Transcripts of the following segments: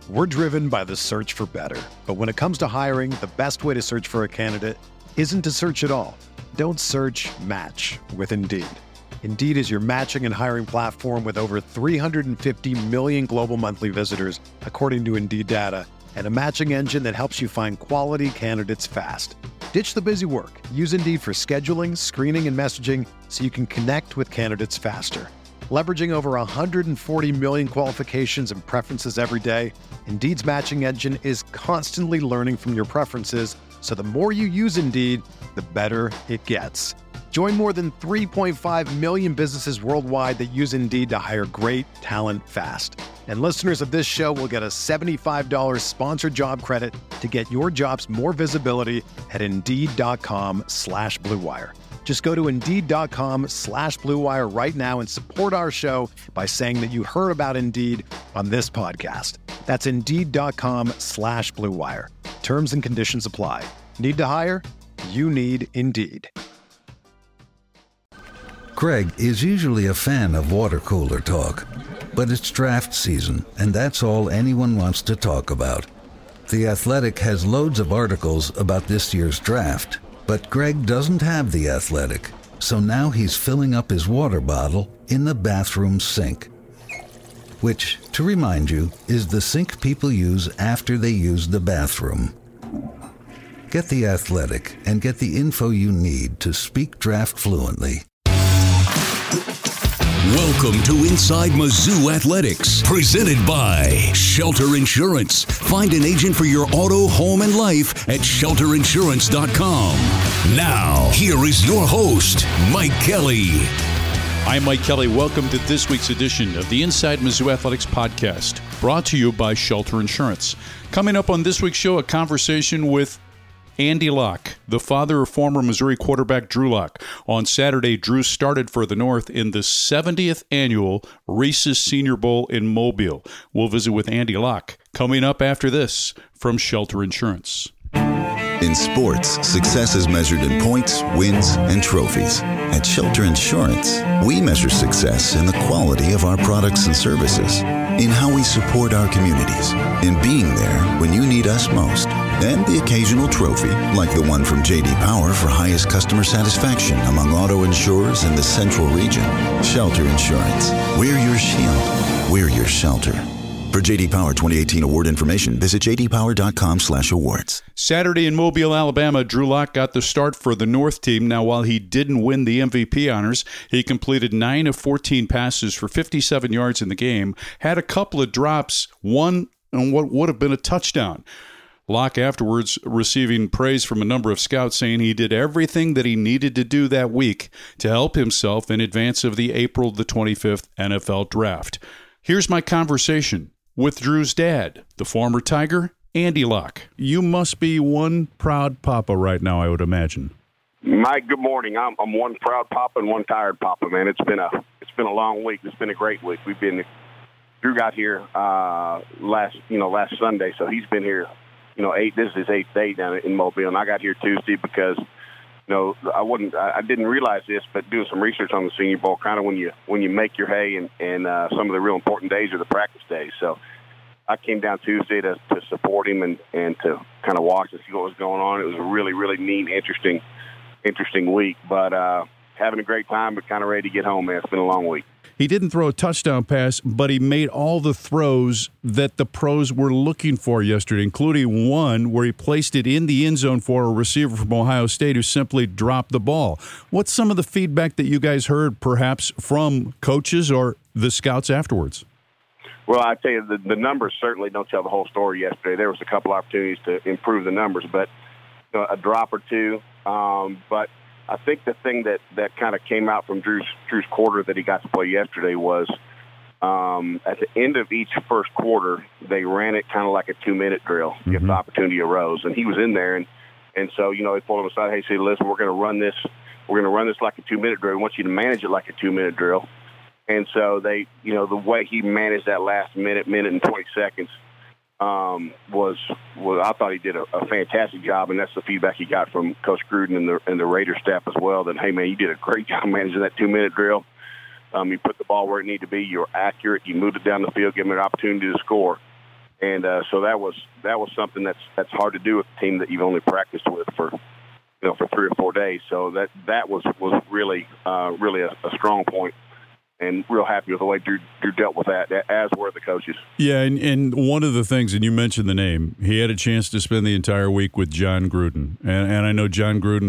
We're driven by the search for better. But when it comes to hiring, the best way to search for a candidate isn't to search at all. Don't search, match with Indeed. Indeed is your matching and hiring platform with over 350 million global monthly visitors, according to Indeed data, and a matching engine that helps you find quality candidates fast. Ditch the busy work. Use Indeed for scheduling, screening, and messaging so you can connect with candidates faster. Leveraging over 140 million qualifications and preferences every day, Indeed's matching engine is constantly learning from your preferences, so the more you use Indeed, the better it gets. Join more than 3.5 million businesses worldwide that use Indeed to hire great talent fast. And listeners of this show will get a $75 sponsored job credit to get your jobs more visibility at Indeed.com/Blue Wire. Just go to Indeed.com/Blue Wire right now and support our show by saying that you heard about Indeed on this podcast. That's Indeed.com/Blue Wire. Terms and conditions apply. Need to hire? You need Indeed. Greg is usually a fan of water cooler talk, but it's draft season, and that's all anyone wants to talk about. The Athletic has loads of articles about this year's draft, but Greg doesn't have The Athletic, so now he's filling up his water bottle in the bathroom sink, which, to remind you, is the sink people use after they use the bathroom. Get The Athletic and get the info you need to speak draft fluently. Welcome to Inside Mizzou Athletics, presented by Shelter Insurance. Find an agent for your auto, home, and life at shelterinsurance.com. Now, here is your host, Mike Kelly. I'm Mike Kelly. Welcome to this week's edition of the Inside Mizzou Athletics podcast, brought to you by Shelter Insurance. Coming up on this week's show, a conversation with Andy Locke, the father of former Missouri quarterback Drew Lock. On Saturday, Drew started for the North in the 70th annual Reese's Senior Bowl in Mobile. We'll visit with Andy Locke coming up after this from Shelter Insurance. In sports, success is measured in points, wins, and trophies. At Shelter Insurance, we measure success in the quality of our products and services, in how we support our communities, in being there when you need us most, and the occasional trophy, like the one from J.D. Power for highest customer satisfaction among auto insurers in the Central region. Shelter Insurance. We're your shield. We're your shelter. For J.D. Power 2018 award information, visit jdpower.com/awards. Saturday in Mobile, Alabama, Drew Lock got the start for the North team. Now, while he didn't win the MVP honors, he completed 9 of 14 passes for 57 yards in the game, had a couple of drops, one on what would have been a touchdown. Locke afterwards receiving praise from a number of scouts, saying he did everything that he needed to do that week to help himself in advance of the April the 25th NFL Draft. Here's my conversation with Drew's dad, the former Tiger, Andy Locke. You must be one proud papa right now, I would imagine. Mike, good morning. I'm one proud papa and one tired papa, man. It's been a long week. It's been a great week. Drew got here last Sunday, so he's been here. This is his 8th day down in Mobile, and I got here Tuesday because I didn't realize this, but doing some research on the Senior Bowl, kind of when you make your hay and some of the real important days are the practice days. So I came down Tuesday to support him and to kind of watch and see what was going on. It was a really, really neat, interesting week, but having a great time, but kind of ready to get home, man. It's been a long week. He didn't throw a touchdown pass, but he made all the throws that the pros were looking for yesterday, including one where he placed it in the end zone for a receiver from Ohio State who simply dropped the ball. What's some of the feedback that you guys heard, perhaps from coaches or the scouts afterwards? Well, I tell you, the numbers certainly don't tell the whole story yesterday. There was a couple opportunities to improve the numbers, but a drop or two. But I think the thing that kind of came out from Drew's quarter that he got to play yesterday was at the end of each first quarter, they ran it kind of like a 2-minute drill if the opportunity arose. And he was in there, and so, they pulled him aside, hey, say, listen, we're going to run this like a 2-minute drill. We want you to manage it like a 2-minute drill. And so they, the way he managed that last minute and 20 seconds was I thought he did a fantastic job, and that's the feedback he got from Coach Gruden and the Raider staff as well. That, hey man, you did a great job managing that 2-minute drill. You put the ball where it needed to be. You were accurate. You moved it down the field, gave him an opportunity to score. And so that was something that's hard to do with a team that you've only practiced with for 3 or 4 days. So that was really a strong point. And real happy with the way Drew dealt with that, as were the coaches. Yeah, and one of the things, and you mentioned the name, he had a chance to spend the entire week with John Gruden. And I know John Gruden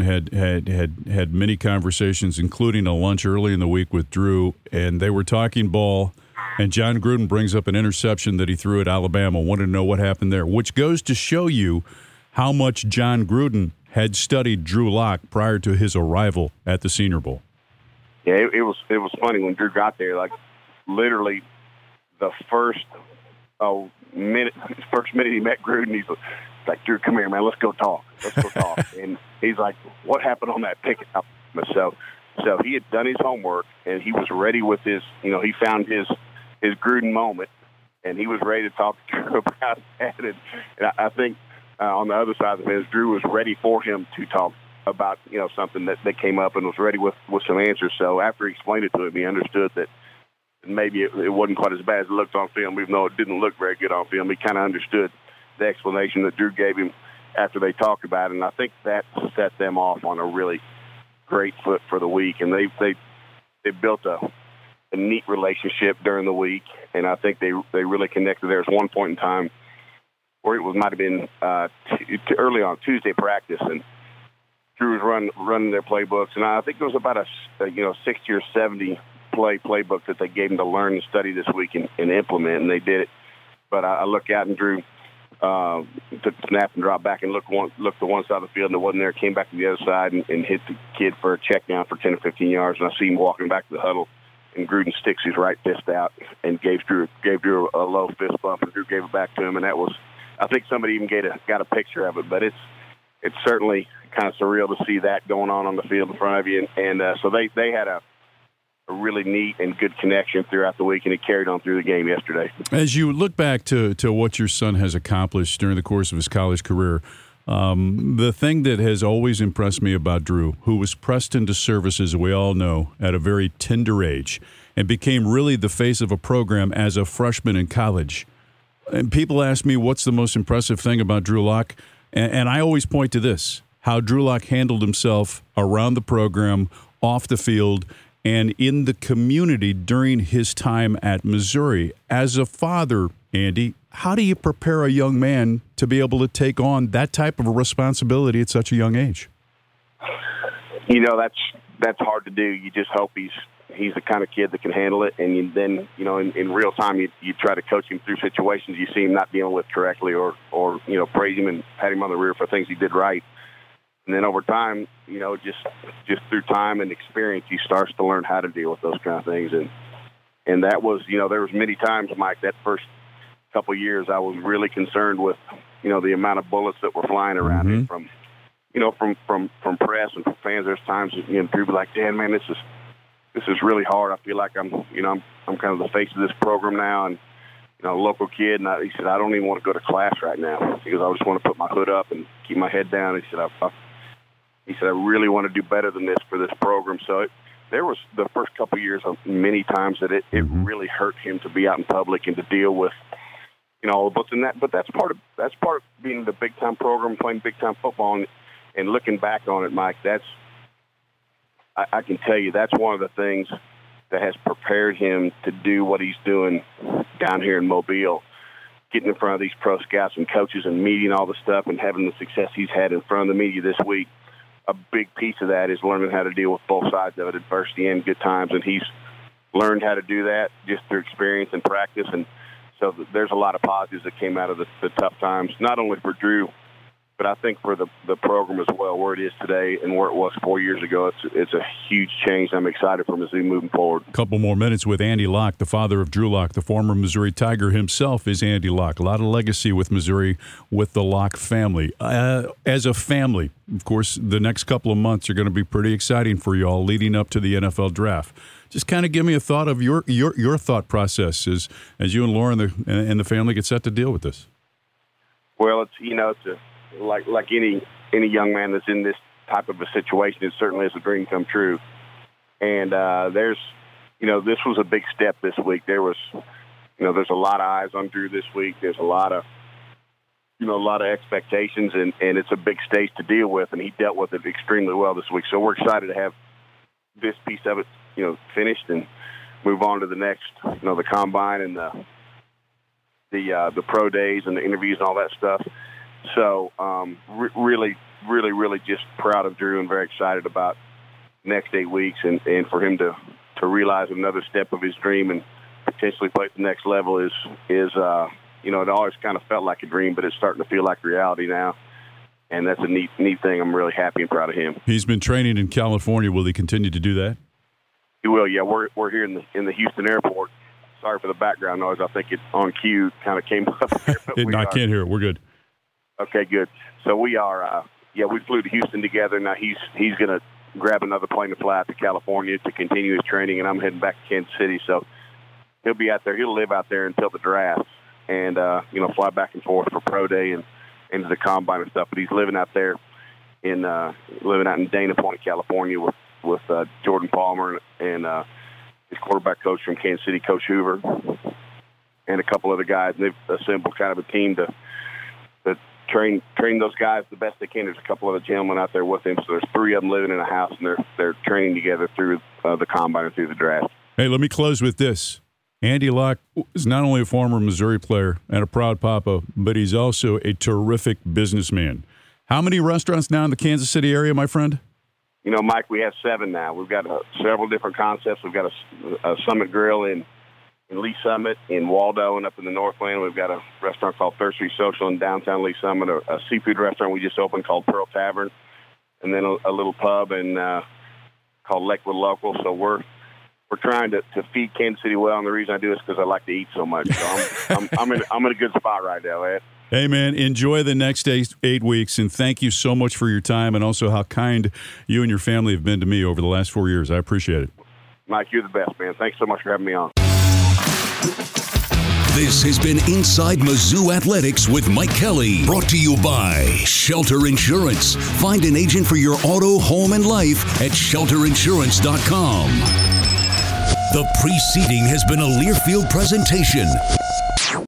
had many conversations, including a lunch early in the week with Drew, and they were talking ball, and John Gruden brings up an interception that he threw at Alabama. Wanted to know what happened there, which goes to show you how much John Gruden had studied Drew Lock prior to his arrival at the Senior Bowl. Yeah, it was funny when Drew got there. Like, literally, the first minute he met Gruden, he's like, "Drew, come here, man. Let's go talk. And he's like, "What happened on that pick?" So he had done his homework, and he was ready with his. He found his Gruden moment, and he was ready to talk to Drew about that. And I think on the other side of the fence, Drew was ready for him to talk about something that came up, and was ready with some answers. So after he explained it to him, he understood that maybe it wasn't quite as bad as it looked on film, even though it didn't look very good on film. He kind of understood the explanation that Drew gave him after they talked about it, and I think that set them off on a really great foot for the week. And they built a neat relationship during the week, and I think they really connected. There was one point in time where might have been early on Tuesday practice, and Drew was running their playbooks, and I think there was about a 60 or 70 playbook that they gave him to learn and study this week and implement, and they did it. But I look out, and Drew took the snap and dropped back and looked to one side of the field, and it wasn't there. Came back to the other side and hit the kid for a check down for 10 or 15 yards, and I see him walking back to the huddle, and Gruden sticks his right fist out and gave Drew a low fist bump, and Drew gave it back to him, and that was, I think somebody even got a picture of it, but it's certainly kind of surreal to see that going on the field in front of you. And so they had a really neat and good connection throughout the week, and it carried on through the game yesterday. As you look back to what your son has accomplished during the course of his college career, the thing that has always impressed me about Drew, who was pressed into service, as we all know, at a very tender age, and became really the face of a program as a freshman in college. And people ask me, what's the most impressive thing about Drew Lock? And I always point to this, how Drew Lock handled himself around the program, off the field, and in the community during his time at Missouri. As a father, Andy, how do you prepare a young man to be able to take on that type of a responsibility at such a young age? That's hard to do. You just hope he's the kind of kid that can handle it, and then in real time you try to coach him through situations you see him not dealing with correctly, or praise him and pat him on the rear for things he did right. And then over time, just through time and experience, he starts to learn how to deal with those kind of things. And that was, there was many times, Mike, that first couple of years, I was really concerned with, the amount of bullets that were flying around him from press and from fans. There's times, Drew be like, "Dan, man, this is really hard. I feel like I'm kind of the face of this program now, and a local kid." And he said, "I don't even want to go to class right now because I just want to put my hood up and keep my head down." He said, "I really want to do better than this for this program." So there was the first couple of years of many times that it really hurt him to be out in public and to deal with, all the books and that. But that's part of being the big time program, playing big time football, and looking back on it, Mike. I can tell you that's one of the things that has prepared him to do what he's doing down here in Mobile, getting in front of these pro scouts and coaches and meeting all the stuff and having the success he's had in front of the media this week. A big piece of that is learning how to deal with both sides of it, adversity and good times, and he's learned how to do that just through experience and practice. And so there's a lot of positives that came out of the tough times, not only for Drew, but I think for the program as well, where it is today and where it was 4 years ago. It's a huge change. I'm excited for Mizzou moving forward. A couple more minutes with Andy Lock, the father of Drew Lock. The former Missouri Tiger himself is Andy Lock. A lot of legacy with Missouri, with the Lock family. As a family, of course, the next couple of months are going to be pretty exciting for you all leading up to the NFL draft. Just kind of give me a thought of your thought process as you and Lauren and the family get set to deal with this. Well, it's like any young man that's in this type of a situation, it certainly is a dream come true. And this was a big step this week. There was there's a lot of eyes on Drew this week. There's a lot of expectations, and it's a big stage to deal with, and he dealt with it extremely well this week. So we're excited to have this piece of it, finished and move on to the next, the combine and the pro days and the interviews and all that stuff. So really, really, really just proud of Drew and very excited about the next 8 weeks and for him to realize another step of his dream and potentially play at the next level is it always kind of felt like a dream, but it's starting to feel like reality now. And that's a neat thing. I'm really happy and proud of him. He's been training in California. Will he continue to do that? He will, yeah. We're here in the Houston airport. Sorry for the background noise. I think it's on cue. Kind of came up here. I can't hear it. We're good. Okay, good. So we are, we flew to Houston together. Now he's going to grab another plane to fly out to California to continue his training, and I'm heading back to Kansas City. So he'll be out there. He'll live out there until the draft and, fly back and forth for pro day and into the combine and stuff. But he's living out there in Dana Point, California with Jordan Palmer and his quarterback coach from Kansas City, Coach Hoover, and a couple other guys. And they've assembled kind of a team to train those guys the best they can. There's a couple other gentlemen out there with him, so there's 3 of them living in a house, and they're training together through the combine and through the draft. Hey, let me close with this. Andy Locke is not only a former Missouri player and a proud papa, but he's also a terrific businessman. How many restaurants now in the Kansas City area, my friend? Mike, we have 7 now. We've got several different concepts. We've got a Summit Grill in Lee Summit, in Waldo, and up in the Northland. We've got a restaurant called Third Street Social in downtown Lee Summit, a seafood restaurant we just opened called Pearl Tavern, and then a little pub called Lakewood Local. So we're trying to feed Kansas City well, and the reason I do is because I like to eat so much. So I'm in a good spot right now, Ed. Hey, man, enjoy the next 8 weeks, and thank you so much for your time and also how kind you and your family have been to me over the last 4 years. I appreciate it. Mike, you're the best, man. Thanks so much for having me on. This has been Inside Mizzou Athletics with Mike Kelly, brought to you by Shelter Insurance. Find an agent for your auto, home, and life at shelterinsurance.com. The preceding has been a Learfield presentation.